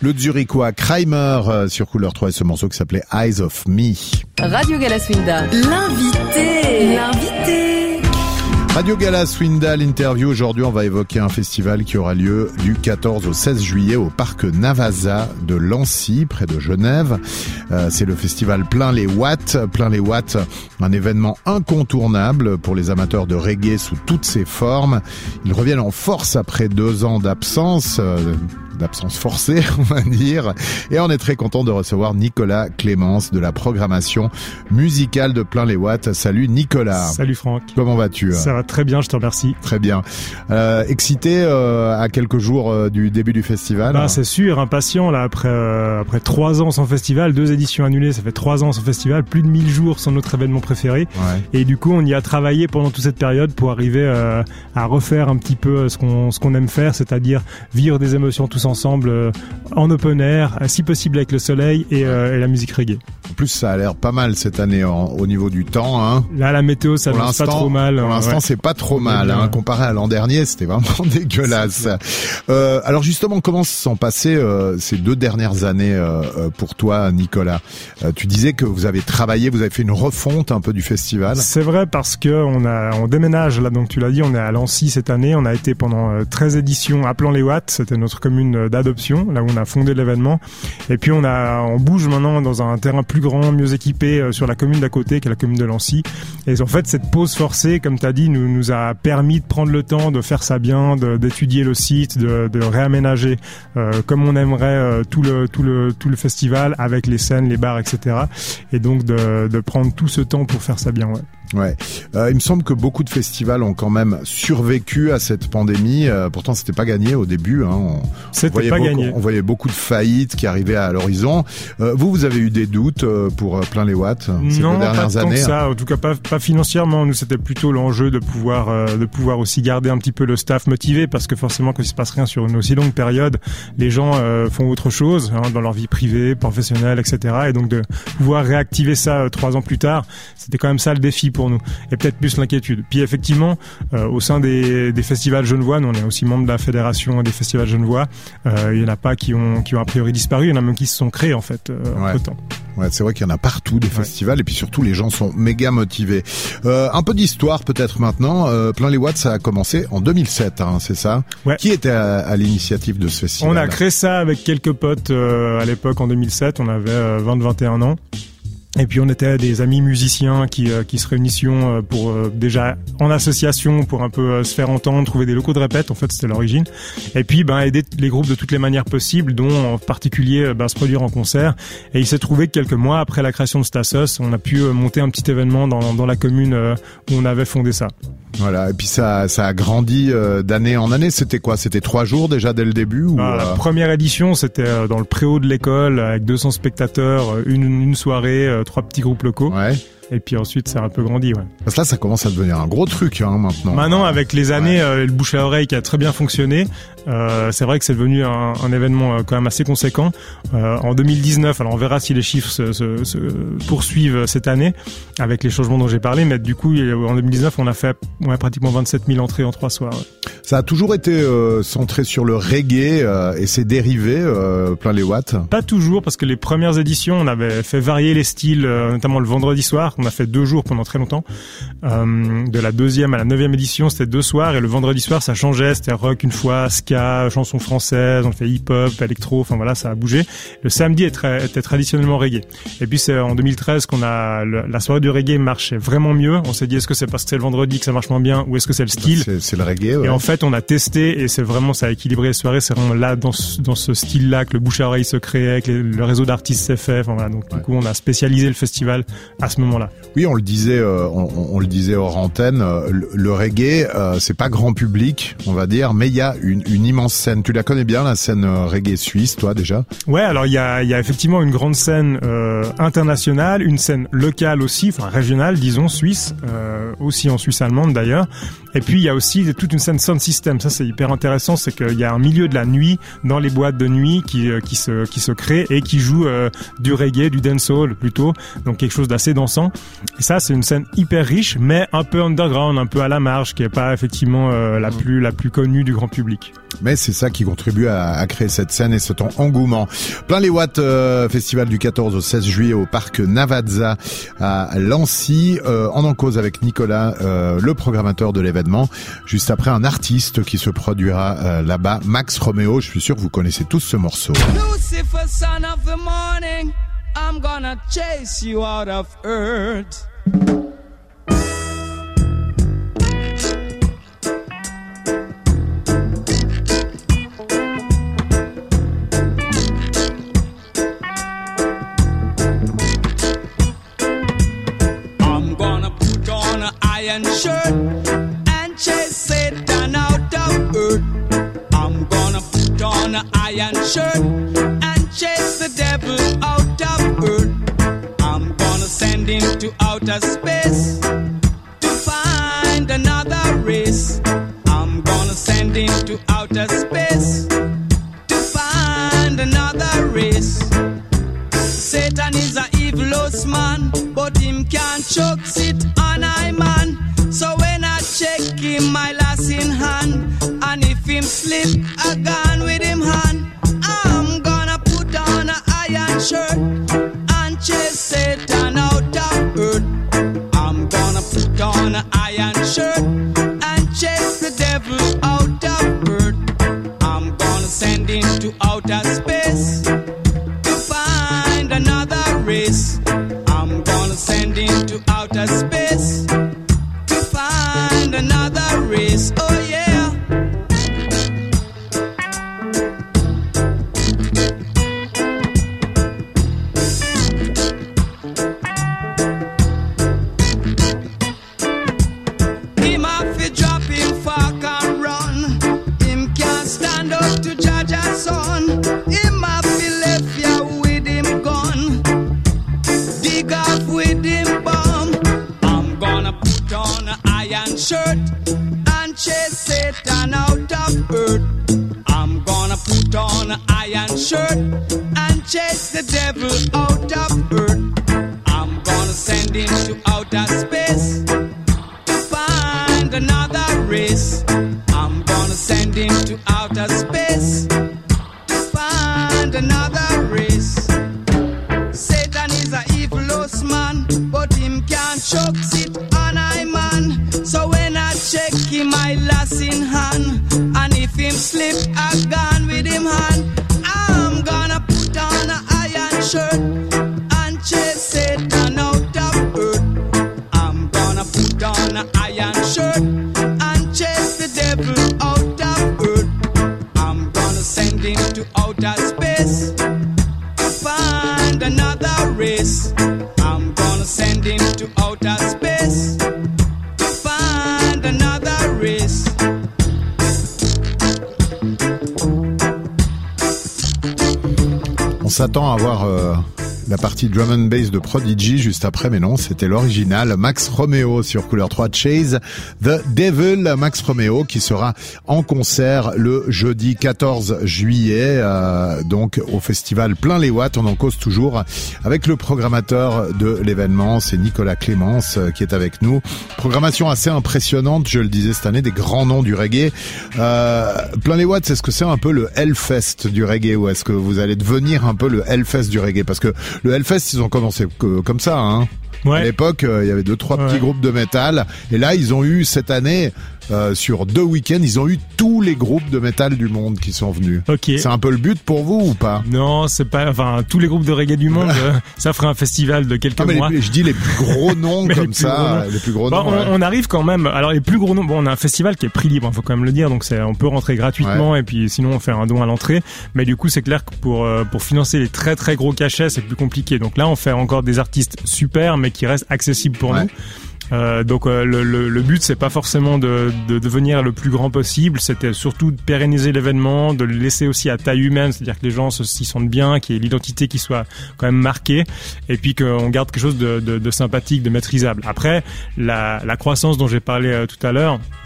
Le Zurichois Kramer sur Couleur 3 et ce morceau qui s'appelait Eyes of Me. Radio Gala Swinda. L'invité. Radio Gala Swinda, l'interview. Aujourd'hui, on va évoquer un festival qui aura lieu du 14 au 16 juillet au parc Navasa de Lancy, près de Genève. C'est le festival Plein les Watts. Plein les Watts, un événement incontournable pour les amateurs de reggae sous toutes ses formes. Ils reviennent en force après 2 ans d'absence forcée, on va dire. Et on est très content de recevoir Nicolas Clémence de la programmation musicale de Plein les Watts. Salut Nicolas. Salut Franck. Comment vas-tu ? Ça va très bien, je te remercie. Très bien. Excité à quelques jours du début du festival ? C'est sûr, impatient là après 3 ans sans festival, 2 éditions annulées, ça fait 3 ans sans festival, plus de 1000 jours sans notre événement préféré. Ouais. Et du coup, on y a travaillé pendant toute cette période pour arriver à refaire un petit peu ce qu'on aime faire, c'est-à-dire vivre des émotions tous ensemble en open air, si possible avec le soleil et la musique reggae. En plus, ça a l'air pas mal cette année au niveau du temps. Hein. Là, la météo, ça va pas trop mal. Pour l'instant, c'est pas trop mal. Hein. Comparé à l'an dernier, c'était vraiment dégueulasse. Alors justement, comment se sont passées ces 2 dernières années pour toi, Nicolas ? Tu disais que vous avez travaillé, vous avez fait une refonte un peu du festival. C'est vrai parce que on déménage là, donc tu l'as dit, on est à Lancy cette année. On a été pendant 13 éditions à Plein les Watts, c'était notre commune d'adoption, là où on a fondé l'événement. Et puis on bouge maintenant dans un terrain plus grand, mieux équipé sur la commune d'à côté, qui est la commune de Lancy. Et en fait, cette pause forcée, comme tu as dit, nous a permis de prendre le temps de faire ça bien, d'étudier le site, de réaménager comme on aimerait tout le festival, avec les scènes, les bars, etc. Et donc de prendre tout ce temps pour faire ça bien, ouais. Ouais. Il me semble que beaucoup de festivals ont quand même survécu à cette pandémie. Pourtant, c'était pas gagné au début. Hein. On voyait beaucoup de faillites qui arrivaient à l'horizon. Vous avez eu des doutes pour Plein les Watts ces 2 dernières années? Non, pas tant que ça. En tout cas, pas financièrement. Nous, c'était plutôt l'enjeu de pouvoir aussi garder un petit peu le staff motivé, parce que forcément, quand il se passe rien sur une aussi longue période, les gens font autre chose dans leur vie privée, professionnelle, etc. Et donc de pouvoir réactiver ça 3 ans plus tard, c'était quand même ça le défi pour nous, et peut-être plus l'inquiétude. Puis effectivement, au sein des festivals genevois, nous on est aussi membre de la fédération des festivals genevois, il y en a pas qui ont a priori disparu, il y en a même qui se sont créés en fait entre-temps. Ouais, c'est vrai qu'il y en a partout des festivals, et puis surtout les gens sont méga motivés. Un peu d'histoire peut-être maintenant. Plein les Watts, ça a commencé en 2007, c'est ça ? Ouais. Qui était à l'initiative de ce festival ? On a créé ça avec quelques potes à l'époque en 2007, on avait 20-21 ans. Et puis on était des amis musiciens qui se réunissions pour déjà en association pour un peu se faire entendre, trouver des locaux de répète, en fait c'était l'origine. Et puis aider les groupes de toutes les manières possibles, dont en particulier se produire en concert. Et il s'est trouvé que quelques mois après la création de Stassos, on a pu monter un petit événement dans la commune où on avait fondé ça. Voilà, et puis ça a grandi d'année en année. C'était quoi ? C'était 3 jours déjà dès le début ou La première édition, c'était dans le préau de l'école avec 200 spectateurs, une soirée, 3 petits groupes locaux. Ouais. Et puis ensuite, ça a un peu grandi, ouais. Parce que là, ça commence à devenir un gros truc, maintenant. Maintenant, avec les années, le bouche à oreille qui a très bien fonctionné, c'est vrai que c'est devenu un événement quand même assez conséquent. En 2019, alors on verra si les chiffres se poursuivent cette année, avec les changements dont j'ai parlé, mais du coup, en 2019, on a fait pratiquement 27 000 entrées en 3 soirs. Ouais. Ça a toujours été centré sur le reggae et ses dérivés, Plein les Watts ? Pas toujours, parce que les premières éditions, on avait fait varier les styles, notamment le vendredi soir. On a fait 2 jours pendant très longtemps. De la 2e à la 9e édition, c'était 2 soirs, et le vendredi soir, ça changeait. C'était rock une fois, ska, chansons françaises, on fait hip-hop, électro, enfin voilà, ça a bougé. Le samedi était traditionnellement reggae. Et puis c'est en 2013 qu'on a la soirée du reggae marchait vraiment mieux. On s'est dit, est-ce que c'est parce que c'est le vendredi que ça marche moins bien, ou est-ce que c'est le style ? C'est le reggae, ouais. Et en fait, on a testé, et c'est vraiment, ça a équilibré les soirées. C'est vraiment là, dans ce style-là, que le bouche à oreille se crée, que le réseau d'artistes s'est fait. Enfin voilà, donc du coup, on a spécialisé le festival à ce moment-là. Oui, on le disait, on le disait hors antenne, le reggae, c'est pas grand public, on va dire, mais il y a une immense scène. Tu la connais bien, la scène reggae suisse, toi, déjà ? Ouais, alors il y a effectivement une grande scène internationale, une scène locale aussi, enfin régionale, disons, suisse, aussi en Suisse allemande d'ailleurs. Et puis il y a aussi toute une scène sound system. Ça c'est hyper intéressant, c'est qu'il y a un milieu de la nuit dans les boîtes de nuit qui se crée et qui joue du reggae, du dancehall plutôt, donc quelque chose d'assez dansant. Et ça, c'est une scène hyper riche, mais un peu underground, un peu à la marge, qui est pas effectivement la plus connue du grand public. Mais c'est ça qui contribue à créer cette scène et cet engouement. Plein les watts, festival du 14 au 16 juillet au parc Navazza à Lancy. On en cause avec Nicolas, le programmateur de l'événement. Juste après, un artiste qui se produira là-bas, Max Romeo. Je suis sûr que vous connaissez tous ce morceau. Lucifer, son of the morning, I'm gonna chase you out of earth. Iron shirt and chase Satan out of earth. I'm gonna put on an iron shirt and chase the devil out of earth. I'm gonna send him to outer space to find another race. I'm gonna send him to outer space to find another race. Satan is a evilous man, but him can't choke sit on I man. So when I check him, my lass in hand, and if him slip, I gone with him hand. I'm gonna put on an iron shirt and chase Satan out of earth. I'm gonna put on an iron shirt and chase the devil out of earth. I'm gonna send him to outer space to find another race. I'm gonna send him to outer space to find another race. Oh yeah. Him have to drop him fork and run. Him can't stand up to judge a son. Him have to left ya with him gun. Dig off with him bomb. I'm gonna put on an iron shirt and chase Satan out of earth. I'm gonna put on an iron shirt and chase the devil out of earth. I'm gonna send him to outer space to find another race. I'm gonna send him to outer space to find another race. Satan is a evilous man, but him can't choke sit on I man. So when I check him, I lass in hand, and if him slip, I gone with him hand. I'm gonna put on an iron shirt and chase Satan out of earth. I'm gonna put on an iron shirt and chase the devil out of earth. I'm gonna send him to outer space to find another race. I'm gonna send him to outer space to find another race. On s'attend à voir la partie drum and bass de Prodigy juste après, mais non, c'était l'original. Max Romeo sur Couleur 3, Chase the Devil. Max Romeo qui sera en concert le jeudi 14 juillet, donc au festival Plein les Watts. On en cause toujours avec le programmateur de l'événement, c'est Nicolas Clémence qui est avec nous. Programmation assez impressionnante, je le disais cette année, des grands noms du reggae. Plein les Watts, est-ce que c'est un peu le Hellfest du reggae, ou est-ce que vous allez devenir un peu le Hellfest du reggae? Parce que le Hellfest, ils ont commencé comme ça, hein. Ouais. À l'époque, il y avait 2-3 petits groupes de métal, et là, ils ont eu cette année, sur 2 week-ends, ils ont eu tous les groupes de métal du monde qui sont venus. Okay. C'est un peu le but pour vous ou pas? Non, c'est pas. Enfin, tous les groupes de reggae du monde, ça ferait un festival de quelques mois. Je dis les plus gros noms comme ça, les plus gros noms. On arrive quand même. Alors les plus gros noms. Bon, on a un festival qui est prix libre, faut quand même le dire. Donc on peut rentrer gratuitement, et puis sinon on fait un don à l'entrée. Mais du coup, c'est clair que pour financer les très très gros cachets, c'est plus compliqué. Donc là, on fait encore des artistes super, mais qui restent accessibles pour nous. Donc le but, c'est pas forcément de devenir le plus grand possible, c'était surtout de pérenniser l'événement, de le laisser aussi à taille humaine, c'est-à-dire que les gens s'y sentent bien, qu'il y ait l'identité qui soit quand même marquée, et puis qu'on garde quelque chose de sympathique, de maîtrisable. Après, la croissance dont j'ai parlé tout à l'heure,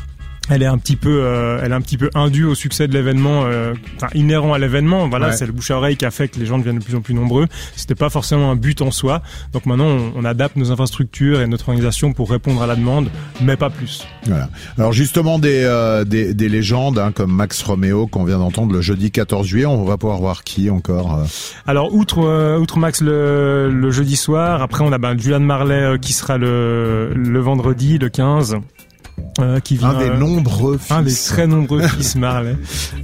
elle est un petit peu indue au succès de l'événement, inhérent à l'événement. Voilà, ouais. C'est le bouche à oreille qui a fait que les gens deviennent de plus en plus nombreux. C'était pas forcément un but en soi. Donc maintenant, on adapte nos infrastructures et notre organisation pour répondre à la demande, mais pas plus. Voilà. Alors justement, des légendes comme Max Romeo qu'on vient d'entendre le jeudi 14 juillet. On va pouvoir voir qui encore. Alors outre Max le jeudi soir, après on a Julian Marley qui sera le vendredi, le 15. Qui vient, un des nombreux fils. Un des très nombreux fils Marley,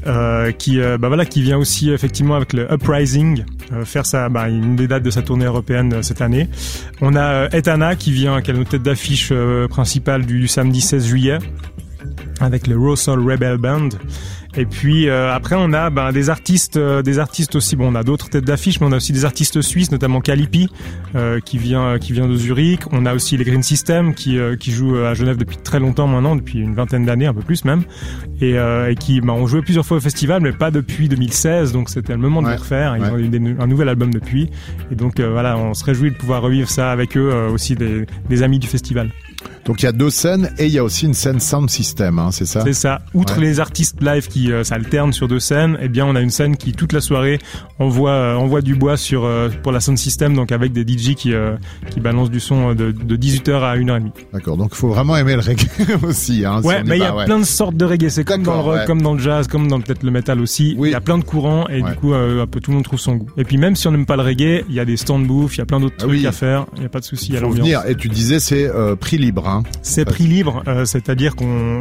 qui vient aussi effectivement avec le Uprising faire une des dates de sa tournée européenne cette année. On a Etana qui a notre tête d'affiche principale du samedi 16 juillet avec le Raw Soul Rebel Band. Et puis après on a des artistes aussi. Bon, on a d'autres têtes d'affiche, mais on a aussi des artistes suisses, notamment Calipi qui vient de Zurich. On a aussi les Green System qui jouent à Genève depuis très longtemps maintenant, depuis une vingtaine d'années, un peu plus même, et qui ont joué plusieurs fois au festival, mais pas depuis 2016. Donc c'était le moment de les refaire. Ils ont eu un nouvel album depuis, et donc on se réjouit de pouvoir revivre ça avec eux, aussi des amis du festival. Donc il y a 2 scènes et il y a aussi une scène sound system, c'est ça ? C'est ça. Outre les artistes live qui s'alternent sur 2 scènes, eh bien on a une scène qui toute la soirée envoie du bois pour la sound system, donc avec des DJ qui balancent du son de 18h à 1h30. D'accord. Donc il faut vraiment aimer le reggae aussi, Ouais, mais il y a plein de sortes de reggae. C'est comme dans le rock, comme dans le jazz, comme dans peut-être le metal aussi. Oui. Il y a plein de courants et du coup un peu tout le monde trouve son goût. Et puis même si on n'aime pas le reggae, il y a des stand booths, il y a plein d'autres trucs à faire. Il y a pas de souci à l'ambiance. Venir. Et tu disais c'est prix libre. C'est prix libre, c'est-à-dire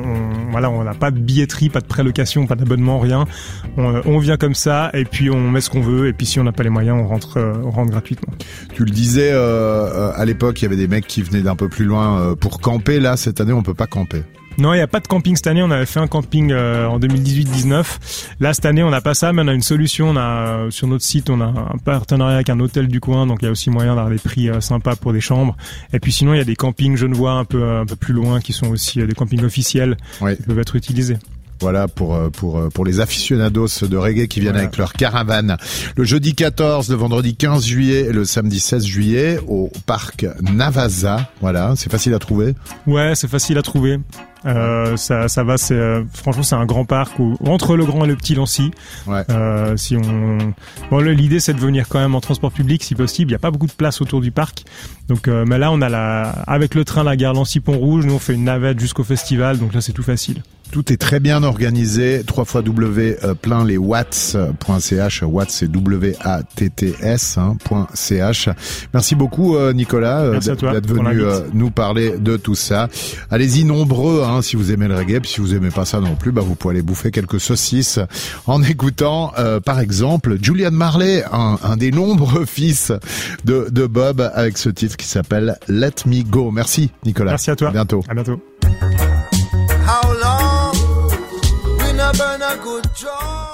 on n'a pas de billetterie, pas de prélocation, pas d'abonnement, rien. On vient comme ça et puis on met ce qu'on veut, et puis si on n'a pas les moyens, on rentre gratuitement. Tu le disais, à l'époque, il y avait des mecs qui venaient d'un peu plus loin pour camper. Là, cette année, on peut pas camper. Non, il n'y a pas de camping cette année. On avait fait un camping en 2018-19. Là, cette année, on n'a pas ça, mais on a une solution. Sur notre site, on a un partenariat avec un hôtel du coin, donc il y a aussi moyen d'avoir des prix sympas pour des chambres. Et puis sinon, il y a des campings genevois un peu plus loin qui sont aussi des campings officiels qui peuvent être utilisés. Voilà pour les aficionados de reggae qui viennent avec leur caravane. Le jeudi 14, le vendredi 15 juillet et le samedi 16 juillet au parc Navasa. Voilà, c'est facile à trouver. Ouais, c'est facile à trouver. Ça va, franchement c'est un grand parc entre le grand et le petit Lancy. L'idée c'est de venir quand même en transport public si possible. Il y a pas beaucoup de place autour du parc. Donc mais là on a avec le train la gare Lancy-Pont-Rouge, nous on fait une navette jusqu'au festival, donc là c'est tout facile. Tout est très bien organisé. www.plein-les-watts.ch. Watts c'est WATTS.ch. Merci beaucoup Nicolas d'être venu nous parler de tout ça. Allez-y nombreux si vous aimez le reggae, puis si vous aimez pas ça non plus, vous pouvez aller bouffer quelques saucisses en écoutant par exemple Julian Marley, un des nombreux fils de Bob, avec ce titre qui s'appelle Let Me Go. Merci Nicolas. Merci à toi. À bientôt. À bientôt. How long we not burn a good job?